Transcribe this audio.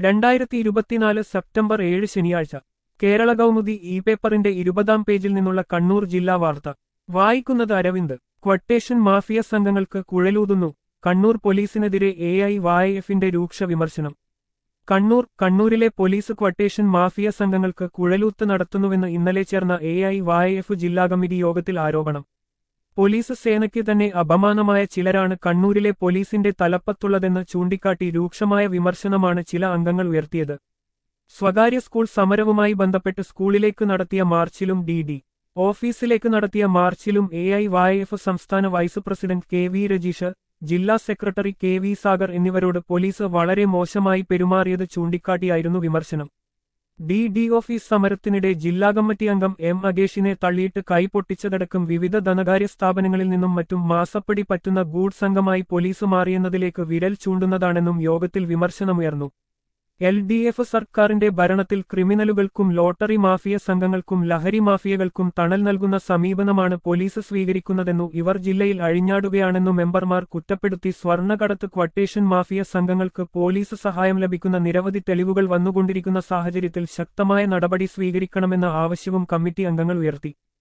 2024 September 7 ശനിയാഴ്ച Kerala Kaumudi E പേപ്പറിന്റെ 20-ാം പേജിൽ നിന്നുള്ള കണ്ണൂർ ജില്ലാ വാർത്ത വായിക്കുന്നത് അരവിന്ദ്. ക്വട്ടേഷൻ മാഫിയ സംഘങ്ങൾക്ക് കുഴലൂതുന്നു. കണ്ണൂർ പോലീസിനെതിരെ എഐവൈഎഫിന്റെ രൂക്ഷ വിമർശനം. കണ്ണൂരിലെ പോലീസ് ക്വട്ടേഷൻ മാഫിയ സംഘങ്ങൾക്ക് കുഴലൂത്ത് നടത്തുന്നുവെന്ന് ഇന്നലെ ചേർന്ന എഐവൈഎഫ് ജില്ലാ കമ്മിറ്റി യോഗത്തിൽ ആരോപണം. പോലീസ് സേനയ്ക്ക് തന്നെ അപമാനമായ ചിലരാണ് കണ്ണൂരിലെ പോലീസിന്റെ തലപ്പത്തുള്ളതെന്ന് ചൂണ്ടിക്കാട്ടി രൂക്ഷമായ വിമർശനമാണ് ചില അംഗങ്ങൾ ഉയർത്തിയത്. സ്വകാര്യ സ്കൂൾ സമരവുമായി ബന്ധപ്പെട്ട് സ്കൂളിലേക്ക് നടത്തിയ മാർച്ചിലും ഡി ഓഫീസിലേക്ക് നടത്തിയ മാർച്ചിലും എഐവൈഎഫ് സംസ്ഥാന vice president K V Rajeesh, ജില്ലാ സെക്രട്ടറി കെ വി സാഗർ എന്നിവരോട് പോലീസ് വളരെ മോശമായി പെരുമാറിയത് ചൂണ്ടിക്കാട്ടിയായിരുന്നു വിമർശനം. ഡി ഓഫീസ് സമരത്തിനിടെ ജില്ലാ കമ്മിറ്റി അംഗം എം അഗേഷിനെ തള്ളിയിട്ട് കൈപൊട്ടിച്ചതടക്കം വിവിധ ധനകാര്യ സ്ഥാപനങ്ങളിൽ നിന്നും മറ്റും മാസപ്പടി പറ്റുന്ന ഗൂഡ്സ് സംഘമായി പോലീസ് മാറിയെന്നതിലേക്ക് വിരൽ ചൂണ്ടുന്നതാണെന്നും യോഗത്തിൽ വിമർശനമുയർന്നു. LDF സർക്കാരിന്റെ ഭരണത്തിൽ ക്രിമിനലുകൾക്കും ലോട്ടറി മാഫിയ സംഘങ്ങൾക്കും ലഹരി മാഫിയകൾക്കും തണൽ നൽകുന്ന സമീപനമാണ് പോലീസ് സ്വീകരിക്കുന്നതെന്നും ഇവർ ജില്ലയിൽ അഴിഞ്ഞാടുകയാണെന്നും മെമ്പർമാർ കുറ്റപ്പെടുത്തി. സ്വർണ്ണക്കടത്ത് ക്വട്ടേഷൻ മാഫിയ സംഘങ്ങൾക്ക് പോലീസ് സഹായം ലഭിക്കുന്ന നിരവധി തെളിവുകൾ വന്നുകൊണ്ടിരിക്കുന്ന സാഹചര്യത്തിൽ ശക്തമായ നടപടി സ്വീകരിക്കണമെന്ന ആവശ്യവും കമ്മിറ്റി അംഗങ്ങൾ ഉയർത്തി.